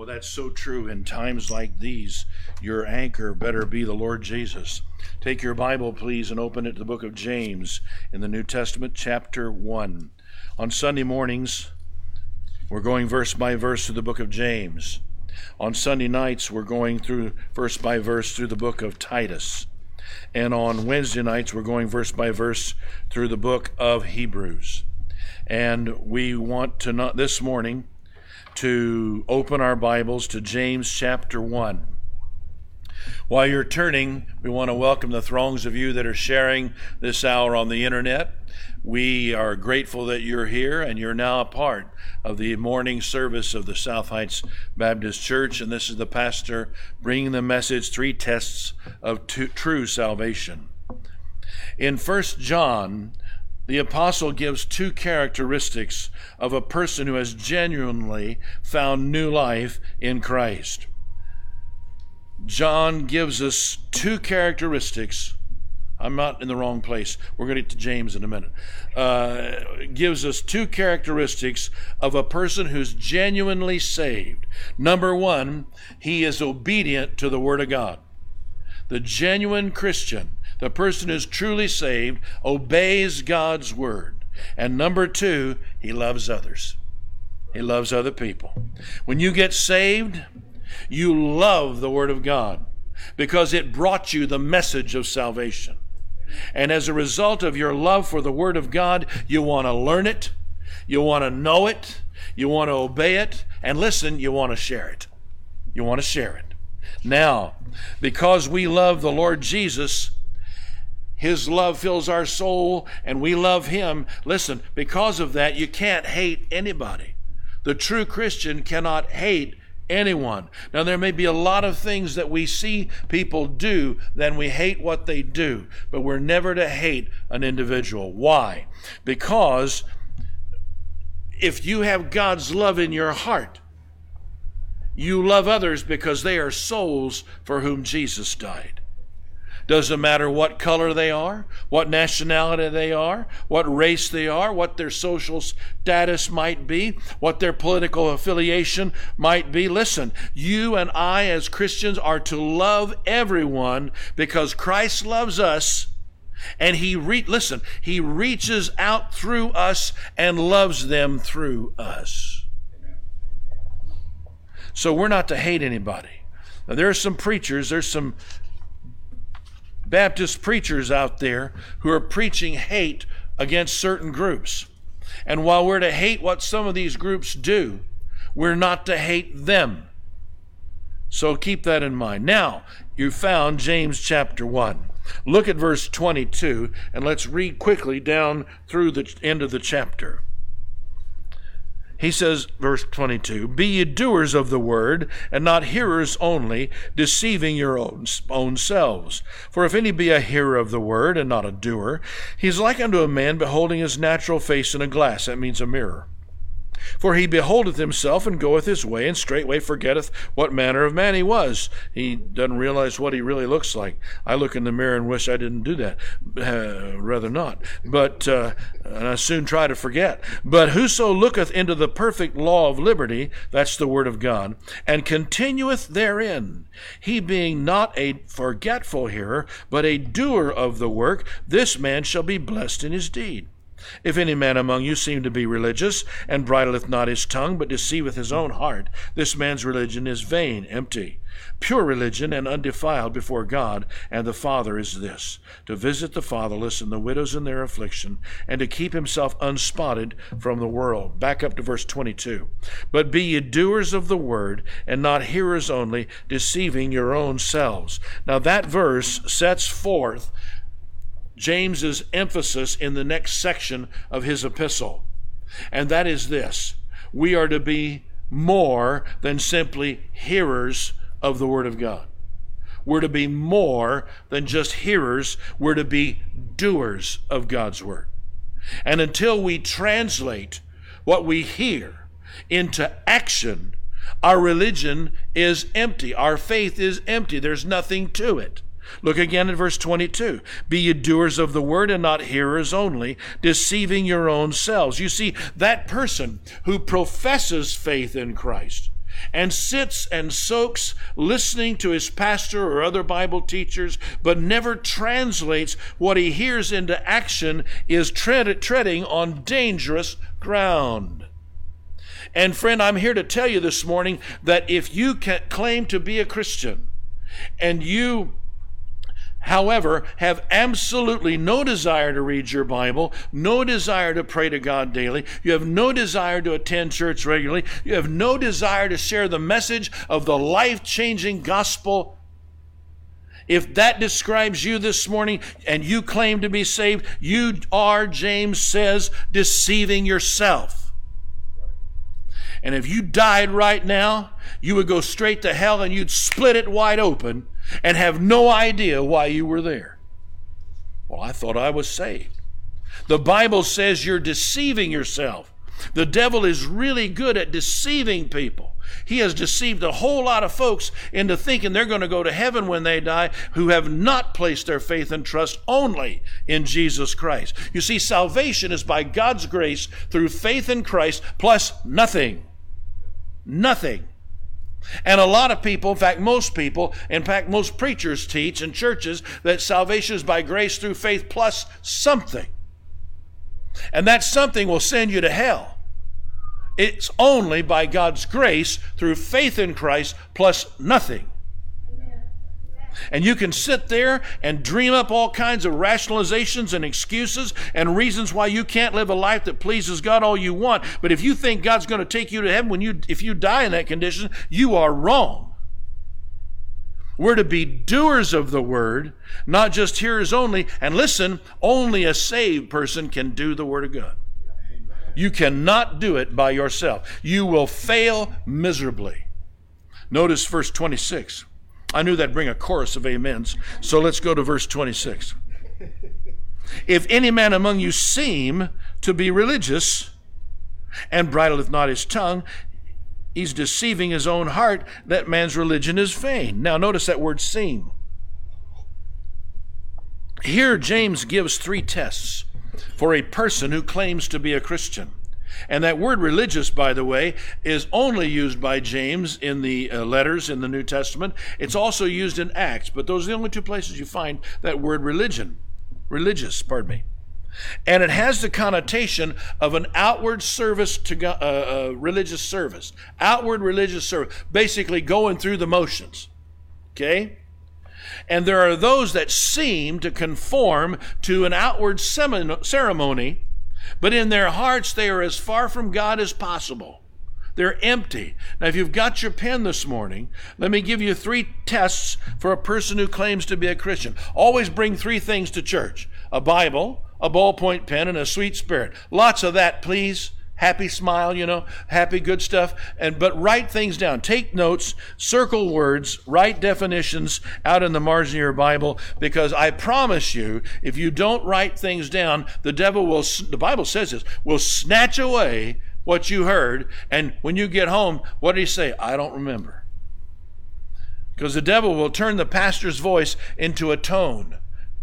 Well, that's so true. In times like these, your anchor better be the Lord Jesus. Take your Bible, please, and open it to the book of James in the New Testament, chapter 1. On Sunday mornings, we're going verse by verse through the book of James. On Sunday nights, we're going through verse by verse through the book of Titus. And on Wednesday nights, we're going verse by verse through the book of Hebrews. And we want to, this morning, to open our Bibles to James chapter 1. While you're turning, we want to welcome the throngs of you that are sharing this hour on the internet. We are grateful that you're here, and you're now a part of the morning service of the South Heights Baptist Church, and this is the pastor bringing the message, 3 tests of true salvation. In 1 John, the apostle gives 2 characteristics of a person who has genuinely found new life in Christ. John gives us 2 characteristics. I'm not in the wrong place. We're going to get to James in a minute. Gives us 2 characteristics of a person who's genuinely saved. Number 1, he is obedient to the Word of God. The genuine Christian, the person who's truly saved, obeys God's Word. And number 2, he loves others. He loves other people. When you get saved, you love the Word of God because it brought you the message of salvation. And as a result of your love for the Word of God, you want to learn it, you want to know it, you want to obey it, and listen, you want to share it. You want to share it. Now, because we love the Lord Jesus, His love fills our soul, and we love Him. Listen, because of that, you can't hate anybody. The true Christian cannot hate anyone. Now, there may be a lot of things that we see people do, then we hate what they do, but we're never to hate an individual. Why? Because if you have God's love in your heart, you love others because they are souls for whom Jesus died. Doesn't matter what color they are, what nationality they are, what race they are, what their social status might be, what their political affiliation might be. Listen, you and I as Christians are to love everyone because Christ loves us, and He reaches out through us and loves them through us. So we're not to hate anybody. Now, there's some Baptist preachers out there who are preaching hate against certain groups. And while we're to hate what some of these groups do, we're not to hate them. So keep that in mind. Now, you found James chapter 1. Look at verse 22, and let's read quickly down through the end of the chapter. He says, verse 22, "Be ye doers of the word, and not hearers only, deceiving your own selves. For if any be a hearer of the word, and not a doer, he is like unto a man beholding his natural face in a glass." That means a mirror. "For he beholdeth himself, and goeth his way, and straightway forgetteth what manner of man he was." He doesn't realize what he really looks like. I look in the mirror and wish I didn't do that. Rather not. But and I soon try to forget. "But whoso looketh into the perfect law of liberty," that's the word of God, "and continueth therein, he being not a forgetful hearer, but a doer of the work, this man shall be blessed in his deed. If any man among you seem to be religious, and bridleth not his tongue, but deceiveth his own heart, this man's religion is vain, empty. Pure religion and undefiled before God and the Father is this, to visit the fatherless and the widows in their affliction, and to keep himself unspotted from the world." Back up to verse 22. "But be ye doers of the word, and not hearers only, deceiving your own selves." Now that verse sets forth James's emphasis in the next section of his epistle. And that is this: we are to be more than simply hearers of the Word of God. We're to be more than just hearers. We're to be doers of God's Word. And until we translate what we hear into action, our religion is empty. Our faith is empty. There's nothing to it. Look again at verse 22. "Be ye doers of the word, and not hearers only, deceiving your own selves." You see, that person who professes faith in Christ and sits and soaks listening to his pastor or other Bible teachers, but never translates what he hears into action, is treading on dangerous ground. And friend, I'm here to tell you this morning that if you can claim to be a Christian and you, however, have absolutely no desire to read your Bible, no desire to pray to God daily, you have no desire to attend church regularly, you have no desire to share the message of the life-changing gospel, if that describes you this morning and you claim to be saved, you are, James says, deceiving yourself. And if you died right now, you would go straight to hell and you'd split it wide open and have no idea why you were there. Well, I thought I was saved. The Bible says you're deceiving yourself. The devil is really good at deceiving people. He has deceived a whole lot of folks into thinking they're going to go to heaven when they die who have not placed their faith and trust only in Jesus Christ. You see, salvation is by God's grace through faith in Christ plus nothing. Nothing. And a lot of people, most preachers teach in churches that salvation is by grace through faith plus something. And that something will send you to hell. It's only by God's grace through faith in Christ plus nothing. And you can sit there and dream up all kinds of rationalizations and excuses and reasons why you can't live a life that pleases God all you want. But if you think God's going to take you to heaven if you die in that condition, you are wrong. We're to be doers of the word, not just hearers only. And listen, only a saved person can do the word of God. You cannot do it by yourself. You will fail miserably. Notice verse 26. I knew that'd bring a chorus of amens. So let's go to verse 26. If any man among you seem to be religious and bridleth not his tongue, he's deceiving his own heart. That man's religion is vain. Now notice that word seem. Here James gives 3 tests for a person who claims to be a Christian. And that word religious, by the way, is only used by James in the letters in the New Testament. It's also used in Acts, but those are the only 2 places you find that word religious. And it has the connotation of an outward service to God, religious service. Outward religious service, basically going through the motions. Okay? And there are those that seem to conform to an outward ceremony, but in their hearts they are as far from God as possible. They're empty. Now, if you've got your pen this morning, let me give you 3 tests for a person who claims to be a Christian. Always bring 3 things to church: a Bible, a ballpoint pen, and a sweet spirit. Lots of that, please. Happy smile, happy good stuff. But write things down. Take notes, circle words, write definitions out in the margin of your Bible, because I promise you, if you don't write things down, the devil will, the Bible says this, will snatch away what you heard. And when you get home, what did he say? I don't remember. Because the devil will turn the pastor's voice into a tone.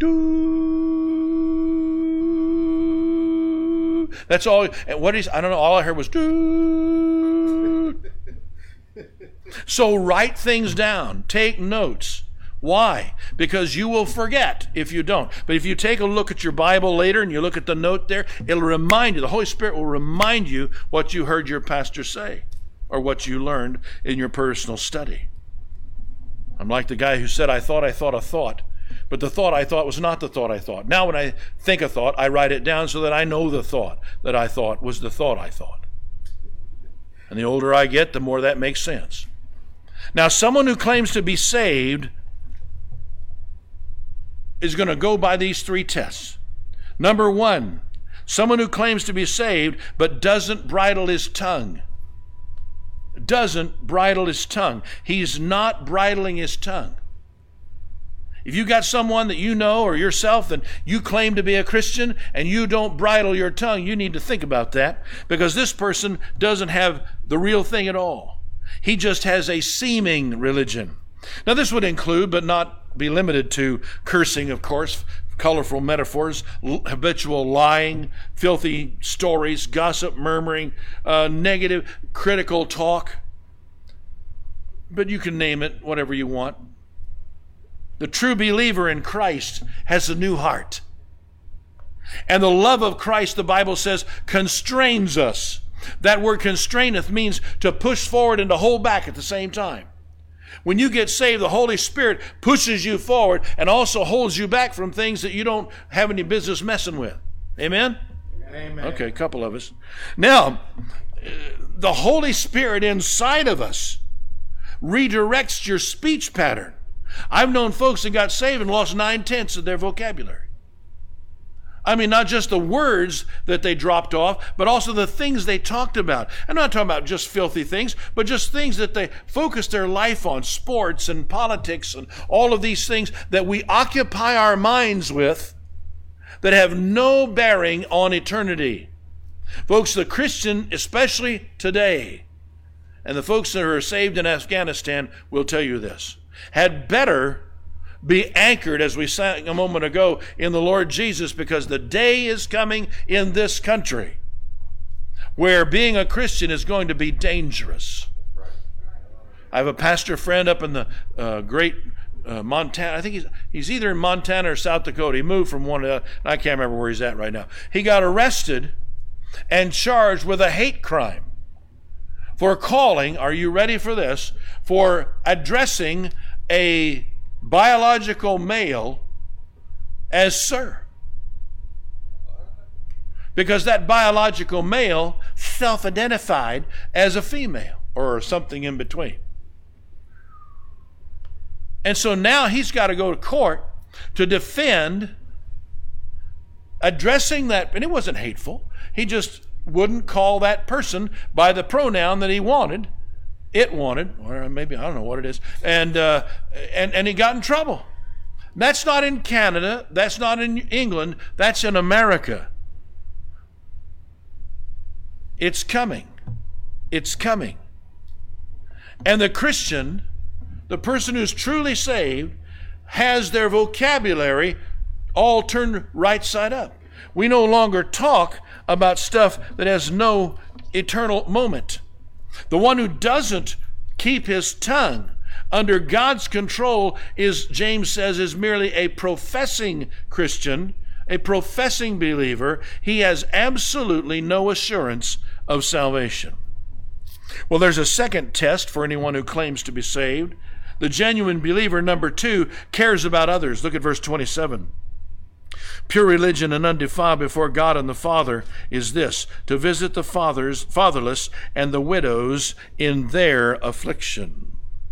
That's all. And I don't know, all I heard was doo. So write things down. Take notes. Why? Because you will forget if you don't. But if you take a look at your Bible later and you look at the note there, it'll remind you, the Holy Spirit will remind you what you heard your pastor say or what you learned in your personal study. I'm like the guy who said, I thought a thought. But the thought I thought was not the thought I thought. Now when I think a thought, I write it down so that I know the thought that I thought was the thought I thought. And the older I get, the more that makes sense. Now, someone who claims to be saved is going to go by these 3 tests. Number 1, someone who claims to be saved but doesn't bridle his tongue. Doesn't bridle his tongue. He's not bridling his tongue. If you got someone that you know or yourself that you claim to be a Christian and you don't bridle your tongue, you need to think about that, because this person doesn't have the real thing at all. He just has a seeming religion. Now this would include, but not be limited to, cursing, of course, colorful metaphors, habitual lying, filthy stories, gossip, murmuring, negative, critical talk, but you can name it whatever you want. The true believer in Christ has a new heart. And the love of Christ, the Bible says, constrains us. That word constraineth means to push forward and to hold back at the same time. When you get saved, the Holy Spirit pushes you forward and also holds you back from things that you don't have any business messing with. Amen? Amen. Okay, a couple of us. Now, the Holy Spirit inside of us redirects your speech pattern. I've known folks that got saved and lost 9/10 of their vocabulary. I mean, not just the words that they dropped off, but also the things they talked about. I'm not talking about just filthy things, but just things that they focused their life on, sports and politics and all of these things that we occupy our minds with that have no bearing on eternity. Folks, the Christian, especially today, and the folks that are saved in Afghanistan will tell you this, had better be anchored, as we sang a moment ago, in the Lord Jesus, because the day is coming in this country where being a Christian is going to be dangerous. I have a pastor friend up in the great Montana. I think he's either in Montana or South Dakota. He moved from one to I can't remember where he's at right now. He got arrested and charged with a hate crime for calling, are you ready for this, for addressing a biological male as sir. Because that biological male self-identified as a female or something in between. And so now he's got to go to court to defend addressing that, and it wasn't hateful. He just wouldn't call that person by the pronoun that he wanted. It wanted, or maybe I don't know what it is, and he got in trouble. That's not in Canada. That's not in England. That's in America. It's coming. It's coming. And the Christian, the person who's truly saved, has their vocabulary all turned right side up. We no longer talk about stuff that has no eternal moment. The one who doesn't keep his tongue under God's control is, James says, is merely a professing Christian, a professing believer. He has absolutely no assurance of salvation. Well, there's a second test for anyone who claims to be saved. The genuine believer, number 2, cares about others. Look at verse 27. Pure religion and undefiled before God and the Father is this, to visit the fatherless and the widows in their affliction.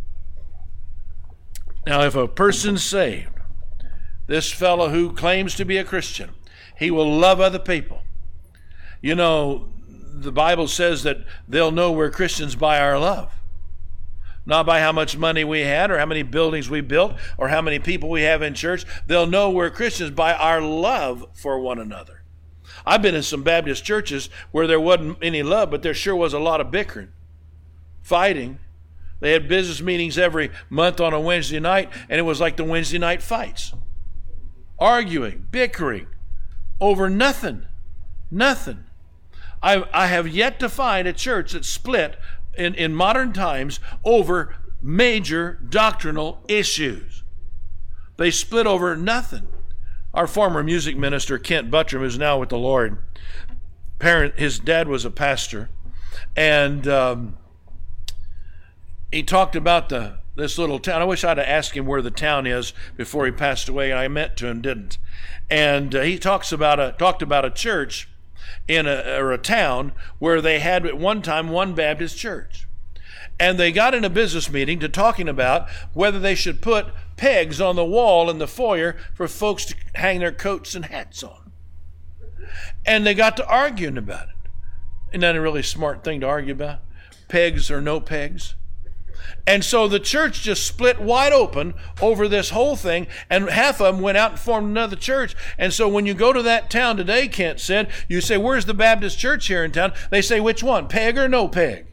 Now, if a person's saved, this fellow who claims to be a Christian, he will love other people. You know, the Bible says that they'll know we're Christians by our love. Not by how much money we had or how many buildings we built or how many people we have in church. They'll know we're Christians by our love for one another. I've been in some Baptist churches where there wasn't any love, but there sure was a lot of bickering, fighting. They had business meetings every month on a Wednesday night, and it was like the Wednesday night fights. Arguing, bickering over nothing. Nothing. I have yet to find a church that split in modern times over major doctrinal issues. They split over nothing. Our former music minister, Kent Buttram, who's now with the Lord, his dad was a pastor, and he talked about this little town. I wish I'd have asked him where the town is before he passed away, and I meant to and didn't. And he talked about a church in a town where they had at one time one Baptist church. And they got in a business meeting to talking about whether they should put pegs on the wall in the foyer for folks to hang their coats and hats on. And they got to arguing about it. Isn't that a really smart thing to argue about? Pegs or no pegs? And so the church just split wide open over this whole thing, and half of them went out and formed another church. And so when you go to that town today, Kent said, you say, where's the Baptist church here in town? They say, which one, peg or no peg?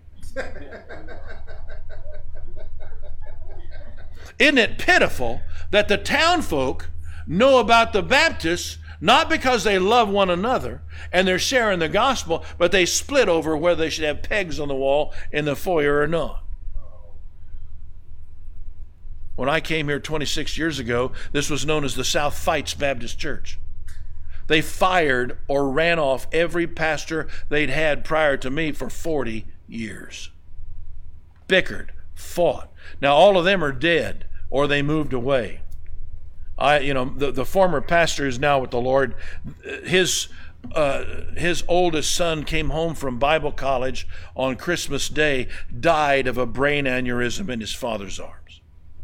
Isn't it pitiful that the town folk know about the Baptists not because they love one another and they're sharing the gospel, but they split over whether they should have pegs on the wall in the foyer or not. When I came here 26 years ago, this was known as the South Fights Baptist Church. They fired or ran off every pastor they'd had prior to me for 40 years. Bickered, fought. Now all of them are dead or they moved away. The former pastor is now with the Lord. His oldest son came home from Bible college on Christmas Day, died of a brain aneurysm in his father's arms.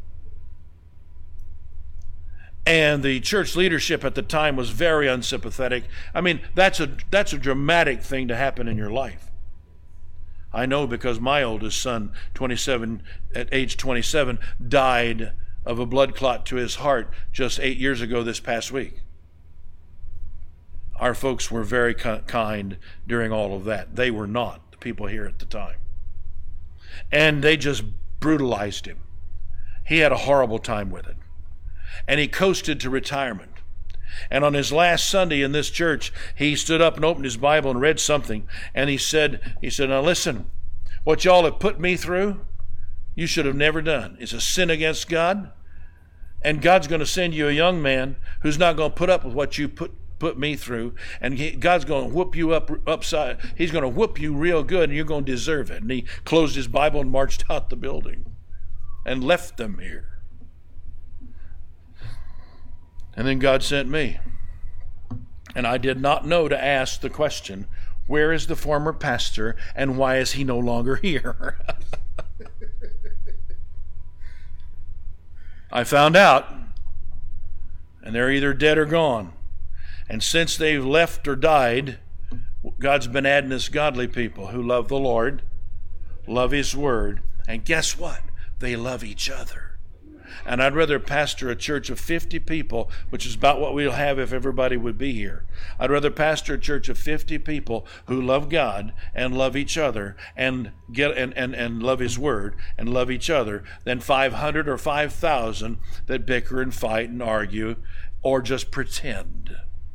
And the church leadership at the time was very unsympathetic. I mean, that's a dramatic thing to happen in your life. I know because my oldest son, at age 27, died of a blood clot to his heart just 8 years ago this past week. Our folks were very kind during all of that. They were not, the people here at the time. And they just brutalized him. He had a horrible time with it. And he coasted to retirement. And on his last Sunday in this church, he stood up and opened his Bible and read something. And he said, now listen, what y'all have put me through, you should have never done. It's a sin against God. And God's going to send you a young man who's not going to put up with what you put me through. And God's going to whoop you upside. He's going to whoop you real good, and you're going to deserve it. And he closed his Bible and marched out the building and left them here. And then God sent me. And I did not know to ask the question, where is the former pastor and why is he no longer here? I found out, and they're either dead or gone. And since they've left or died, God's been adding us godly people who love the Lord, love His Word, and guess what? They love each other. And I'd rather pastor a church of 50 people, which is about what we'll have if everybody would be here. I'd rather pastor a church of 50 people who love God and love each other and love His Word and love each other than 500 or 5,000 that bicker and fight and argue or just pretend.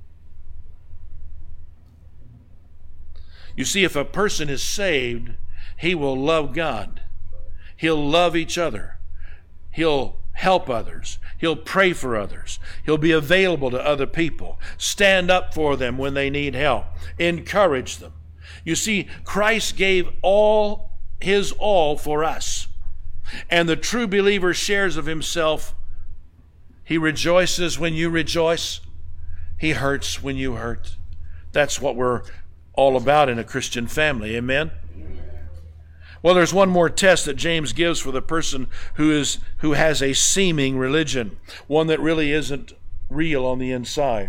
You see, if a person is saved, he will love God. He'll love each other. He'll help others. He'll pray for others. He'll be available to other people. Stand up for them when they need help. Encourage them. You see, Christ gave His all for us. And the true believer shares of himself. He rejoices when you rejoice. He hurts when you hurt. That's what we're all about in a Christian family. Amen? Well, there's one more test that James gives for the person who has a seeming religion, one that really isn't real on the inside.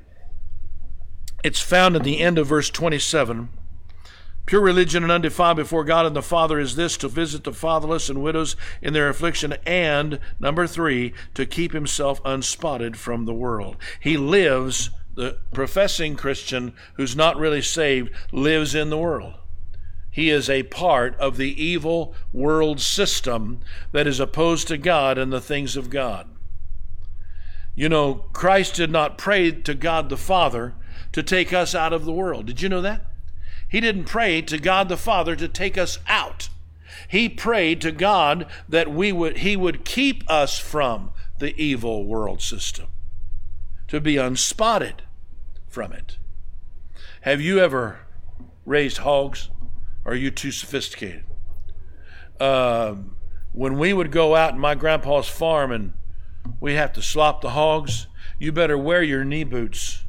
It's found at the end of verse 27. Pure religion and undefiled before God and the Father is this, to visit the fatherless and widows in their affliction, and, number 3, to keep himself unspotted from the world. He lives, the professing Christian who's not really saved, lives in the world. He is a part of the evil world system that is opposed to God and the things of God. You know, Christ did not pray to God the Father to take us out of the world. Did you know that? He didn't pray to God the Father to take us out. He prayed to God that He would keep us from the evil world system, to be unspotted from it. Have you ever raised hogs? Or are you too sophisticated? When we would go out in my grandpa's farm and we'd have to slop the hogs, you better wear your knee boots.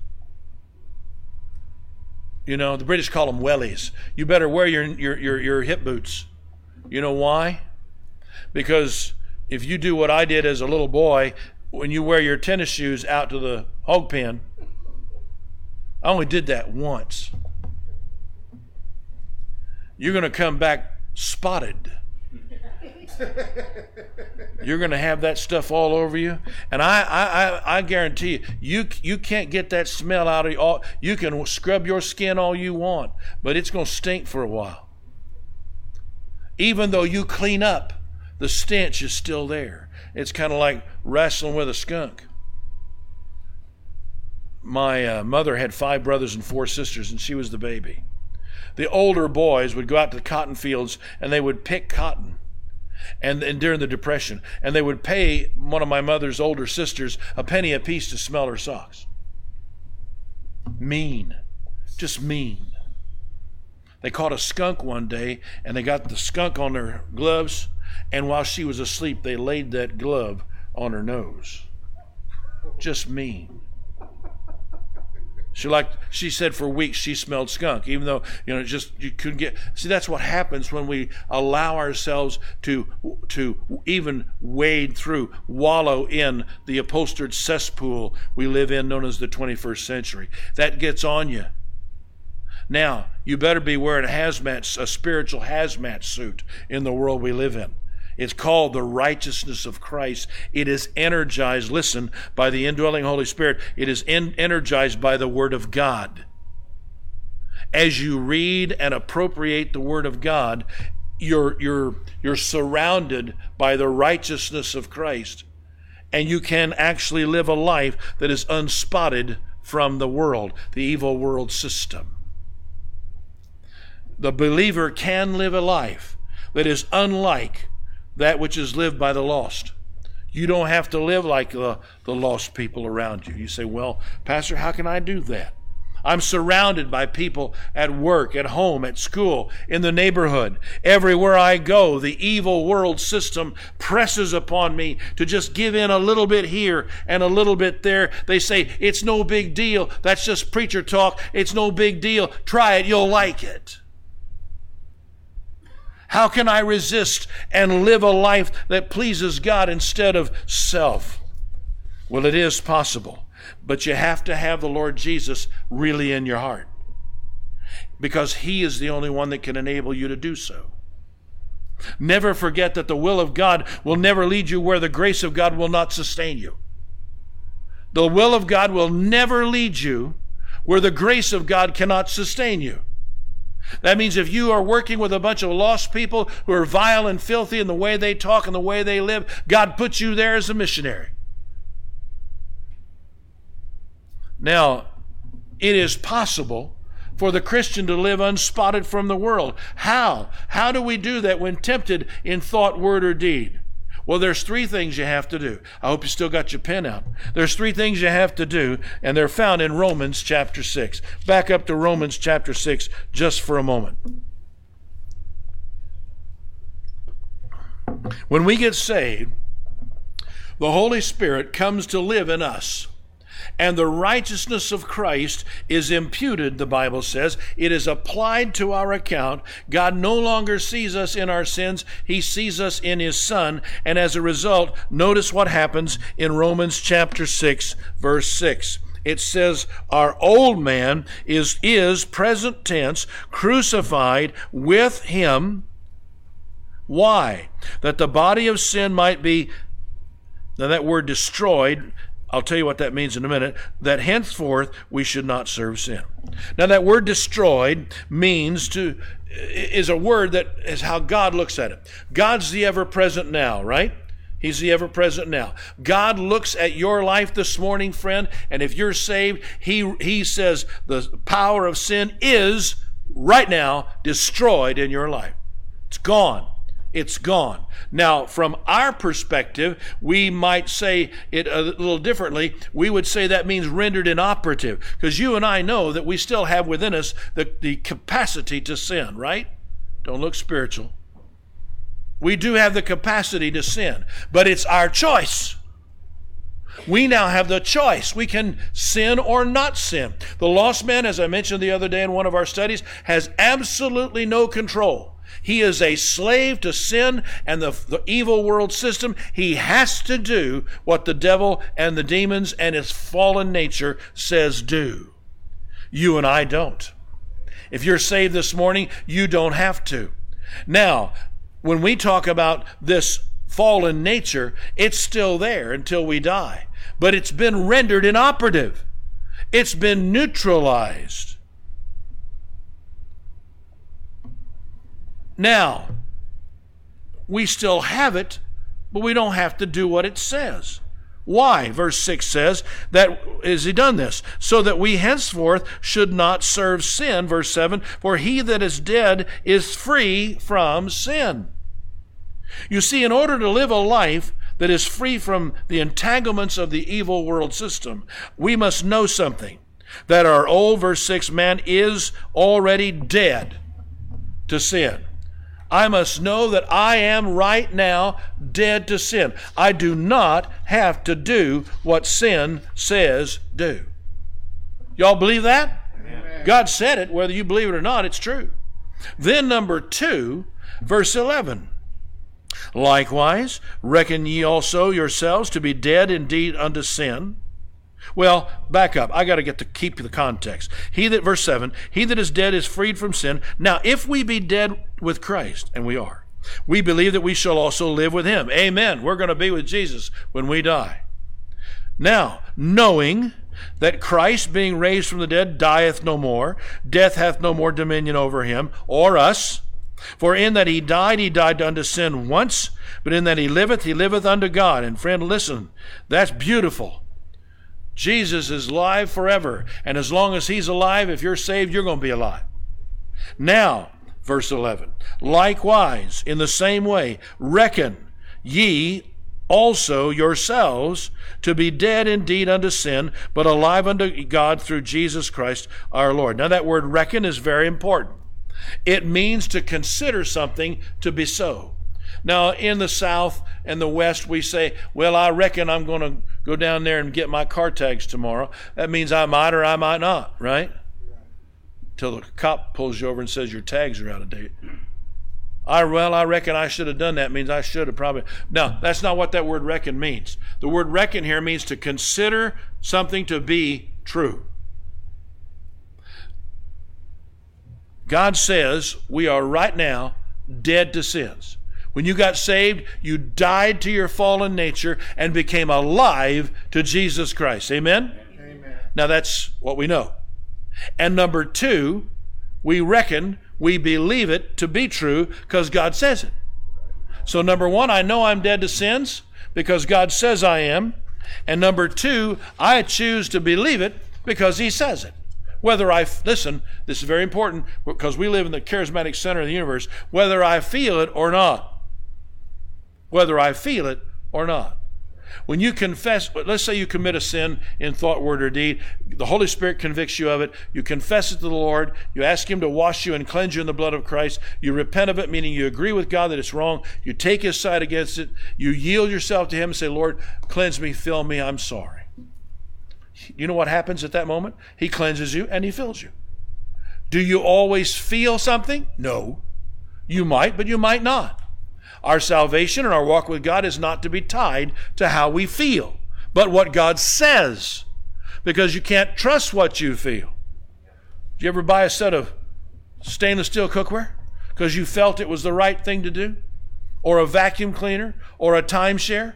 You know, the British call them wellies. You better wear your hip boots. You know why? Because if you do what I did as a little boy, when you wear your tennis shoes out to the hog pen, I only did that once. You're going to come back spotted. You're going to have that stuff all over you. And I guarantee you can't get that smell out of you. You can scrub your skin all you want, but it's going to stink for a while. Even though you clean up, the stench is still there. It's kind of like wrestling with a skunk. My mother had 5 brothers and 4 sisters, and she was the baby. The older boys would go out to the cotton fields and they would pick cotton. and during the Depression. And they would pay one of my mother's older sisters a penny apiece to smell her socks. Mean. Just mean. They caught a skunk one day, and they got the skunk on their gloves, and while she was asleep, they laid that glove on her nose. Just mean. She said for weeks she smelled skunk, even though, you couldn't get. See, that's what happens when we allow ourselves to even wade through, wallow in the upholstered cesspool we live in, known as the 21st century. That gets on you. Now, you better be wearing a spiritual hazmat suit in the world we live in. It's called the righteousness of Christ. It is energized, listen, by the indwelling Holy Spirit. It is energized by the Word of God. As you read and appropriate the Word of God, you're surrounded by the righteousness of Christ. And you can actually live a life that is unspotted from the world, the evil world system. The believer can live a life that is unlike that which is lived by the lost. You don't have to live like the lost people around you. You say, well, Pastor, how can I do that? I'm surrounded by people at work, at home, at school, in the neighborhood. Everywhere I go, the evil world system presses upon me to just give in a little bit here and a little bit there. They say, it's no big deal. That's just preacher talk. It's no big deal. Try it. You'll like it. How can I resist and live a life that pleases God instead of self? Well, it is possible, but you have to have the Lord Jesus really in your heart, because He is the only one that can enable you to do so. Never forget that the will of God will never lead you where the grace of God will not sustain you. The will of God will never lead you where the grace of God cannot sustain you. That means if you are working with a bunch of lost people who are vile and filthy in the way they talk and the way they live, God puts you there as a missionary. Now, it is possible for the Christian to live unspotted from the world. How? How do we do that when tempted in thought, word, or deed? Well, there's three things you have to do. I hope you still got your pen out. There's three things you have to do, and they're found in Romans chapter 6. Back up to Romans chapter 6 just for a moment. When we get saved, the Holy Spirit comes to live in us. And the righteousness of Christ is imputed, the Bible says. It is applied to our account. God no longer sees us in our sins. He sees us in His Son. And as a result, notice what happens in Romans chapter 6, verse 6. It says, our old man is present tense, crucified with Him. Why? That the body of sin might be, now that word destroyed, I'll tell you what that means in a minute, that henceforth we should not serve sin. Now that word destroyed is a word that is how God looks at it. God's the ever-present now, right? He's the ever-present now. God looks at your life this morning, friend, and if you're saved, He says the power of sin is right now destroyed in your life. It's gone. It's gone. Now, from our perspective, we might say it a little differently. We would say that means rendered inoperative, because you and I know that we still have within us the capacity to sin, right? Don't look spiritual. We do have the capacity to sin, but it's our choice. We now have the choice. We can sin or not sin. The lost man, as I mentioned the other day in one of our studies, has absolutely no control. He is a slave to sin and the evil world system. He has to do what the devil and the demons and his fallen nature says do. You and I don't. If you're saved this morning, you don't have to. Now, when we talk about this fallen nature, it's still there until we die. But it's been rendered inoperative. It's been neutralized. Now, we still have it, but we don't have to do what it says. Why? Verse 6 says, that has He done this, so that we henceforth should not serve sin. Verse 7, for he that is dead is free from sin. You see, in order to live a life that is free from the entanglements of the evil world system, we must know something, that our old, verse 6, man is already dead to sin. I must know that I am right now dead to sin. I do not have to do what sin says do. Y'all believe that? Amen. God said it, whether you believe it or not, it's true. Then number 2, verse 11. Likewise, reckon ye also yourselves to be dead indeed unto sin. Well, back up. I got to keep the context. Verse 7, he that is dead is freed from sin. Now, if we be dead with Christ, and we are, we believe that we shall also live with him. Amen. We're going to be with Jesus when we die. Now, knowing that Christ, being raised from the dead, dieth no more, death hath no more dominion over him, or us. For in that he died unto sin once, but in that he liveth unto God. And friend, listen, that's beautiful. Jesus is alive forever. And as long as he's alive, if you're saved, you're going to be alive. Now, verse 11, likewise, in the same way, reckon ye also yourselves to be dead indeed unto sin, but alive unto God through Jesus Christ our Lord. Now that word reckon is very important. It means to consider something to be so. Now, in the South and the West, we say, well, I reckon I'm going to go down there and get my car tags tomorrow. That means I might or I might not, right? Till the cop pulls you over and says your tags are out of date. I reckon I should have done that means I should have probably. No, that's not what that word reckon means. The word reckon here means to consider something to be true. God says we are right now dead to sins. When you got saved, you died to your fallen nature and became alive to Jesus Christ. Amen? Amen. Now that's what we know. And number 2, we reckon, we believe it to be true because God says it. So number 1, I know I'm dead to sins because God says I am. And number 2, I choose to believe it because he says it. Listen, this is very important because we live in the charismatic center of the universe, whether I feel it or not. Whether I feel it or not. When you confess, let's say you commit a sin in thought, word, or deed, the Holy Spirit convicts you of it, you confess it to the Lord, you ask him to wash you and cleanse you in the blood of Christ, you repent of it, meaning you agree with God that it's wrong, you take his side against it, you yield yourself to him and say, Lord, cleanse me, fill me, I'm sorry. You know what happens at that moment? He cleanses you and he fills you. Do you always feel something? No. You might, but you might not. Our salvation and our walk with God is not to be tied to how we feel, but what God says, because you can't trust what you feel. Did you ever buy a set of stainless steel cookware because you felt it was the right thing to do? Or a vacuum cleaner? Or a timeshare?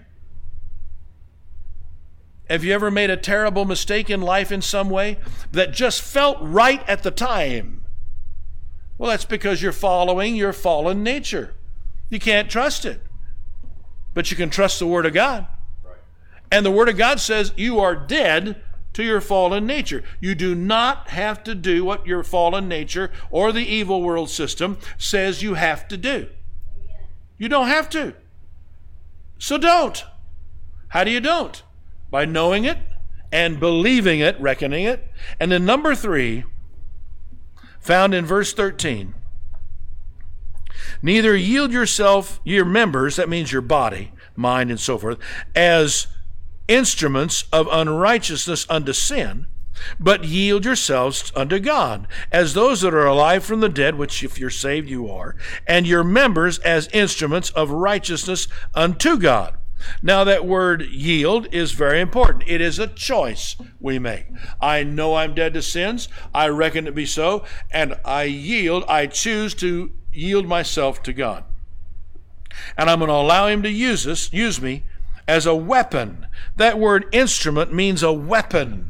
Have you ever made a terrible mistake in life in some way that just felt right at the time? Well, that's because you're following your fallen nature. You can't trust it. But you can trust the Word of God. Right. And the Word of God says you are dead to your fallen nature. You do not have to do what your fallen nature or the evil world system says you have to do. You don't have to. So don't. How do you don't? By knowing it and believing it, reckoning it. And then number 3, found in verse 13, neither yield your members, that means your body, mind, and so forth, as instruments of unrighteousness unto sin, but yield yourselves unto God, as those that are alive from the dead, which if you're saved you are, and your members as instruments of righteousness unto God. Now that word yield is very important. It is a choice we make. I know I'm dead to sins. I reckon it be so. And I choose to yield myself to God. And I'm going to allow him to use me as a weapon. That word instrument means a weapon.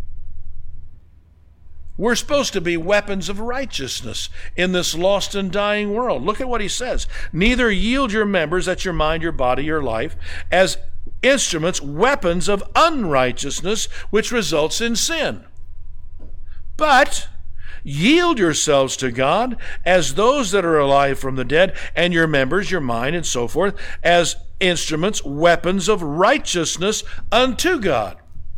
We're supposed to be weapons of righteousness in this lost and dying world. Look at what he says. Neither yield your members, that's your mind, your body, your life, as instruments, weapons of unrighteousness, which results in sin. But Yield yourselves to God as those that are alive from the dead, and your members, your mind, and so forth, as instruments, weapons of righteousness unto God.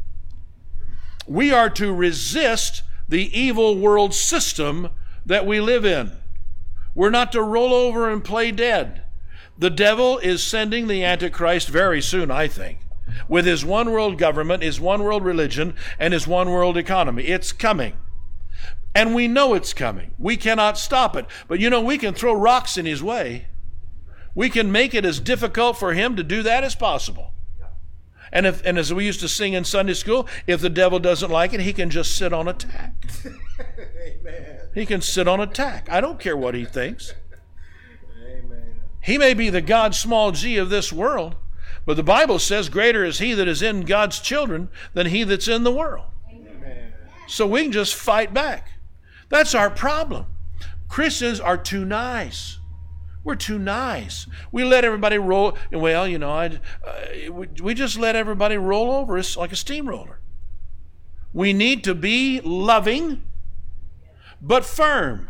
We are to resist the evil world system that we live in. We're not to roll over and play dead. The devil is sending the Antichrist very soon, I think, with his one world government, his one world religion, and his one world economy. It's coming. And we know it's coming. We cannot stop it. But we can throw rocks in his way. We can make it as difficult for him to do that as possible. And as we used to sing in Sunday school, if the devil doesn't like it, he can just sit on a tack. Amen. He can sit on a tack. I don't care what he thinks. Amen. He may be the God small g of this world, but the Bible says greater is he that is in God's children than he that's in the world. Amen. So we can just fight back. That's our problem. Christians are too nice. We're too nice. We let everybody roll. Well, we just let everybody roll over us like a steamroller. We need to be loving, but firm.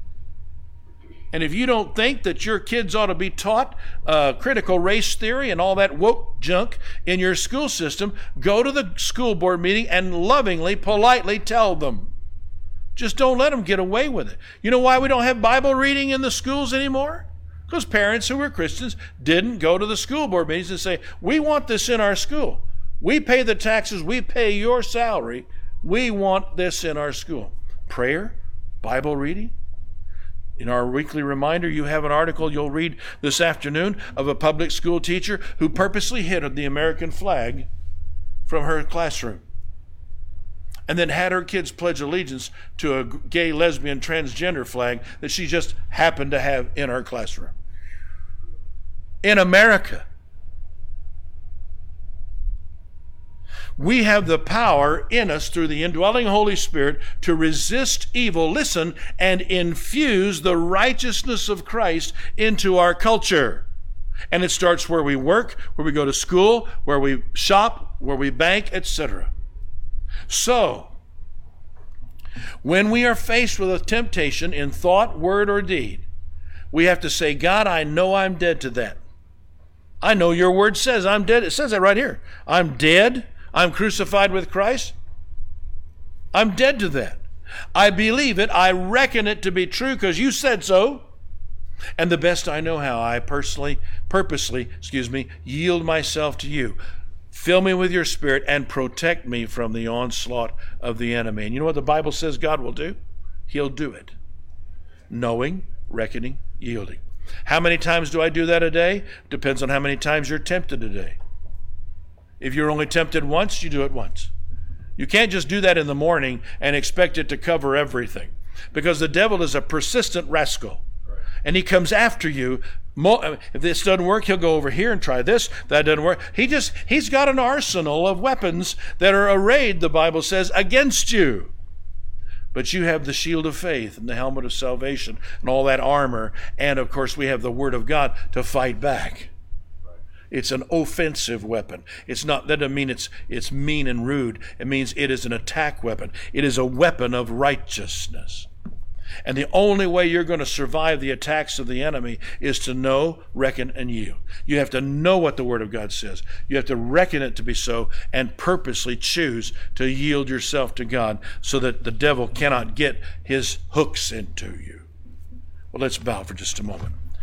And if you don't think that your kids ought to be taught critical race theory and all that woke junk in your school system, go to the school board meeting and lovingly, politely tell them. Just don't let them get away with it. You know why we don't have Bible reading in the schools anymore? Because parents who were Christians didn't go to the school board meetings and say, we want this in our school. We pay the taxes. We pay your salary. We want this in our school. Prayer, Bible reading. In our weekly reminder, you have an article you'll read this afternoon of a public school teacher who purposely hid the American flag from her classroom and then had her kids pledge allegiance to a gay, lesbian, transgender flag that she just happened to have in her classroom. In America, we have the power in us through the indwelling Holy Spirit to resist evil, listen, and infuse the righteousness of Christ into our culture. And it starts where we work, where we go to school, where we shop, where we bank, etc. So, when we are faced with a temptation in thought, word, or deed, we have to say, God, I know I'm dead to that. I know your word says I'm dead. It says that right here. I'm dead. I'm crucified with Christ. I'm dead to that. I believe it. I reckon it to be true because you said so. And the best I know how, I purposely, yield myself to you. Fill me with your Spirit and protect me from the onslaught of the enemy. And you know what the Bible says God will do? He'll do it. Knowing, reckoning, yielding. How many times do I do that a day? Depends on how many times you're tempted a day. If you're only tempted once, you do it once. You can't just do that in the morning and expect it to cover everything, because the devil is a persistent rascal. And he comes after you. If this doesn't work, he'll go over here and try this. That doesn't work. He's got an arsenal of weapons that are arrayed, the Bible says, against you. But you have the shield of faith and the helmet of salvation and all that armor. And, of course, we have the Word of God to fight back. It's an offensive weapon. That doesn't mean it's mean and rude. It means it is an attack weapon. It is a weapon of righteousness. And the only way you're going to survive the attacks of the enemy is to know, reckon, and yield. You have to know what the Word of God says. You have to reckon it to be so and purposely choose to yield yourself to God so that the devil cannot get his hooks into you. Well, let's bow for just a moment.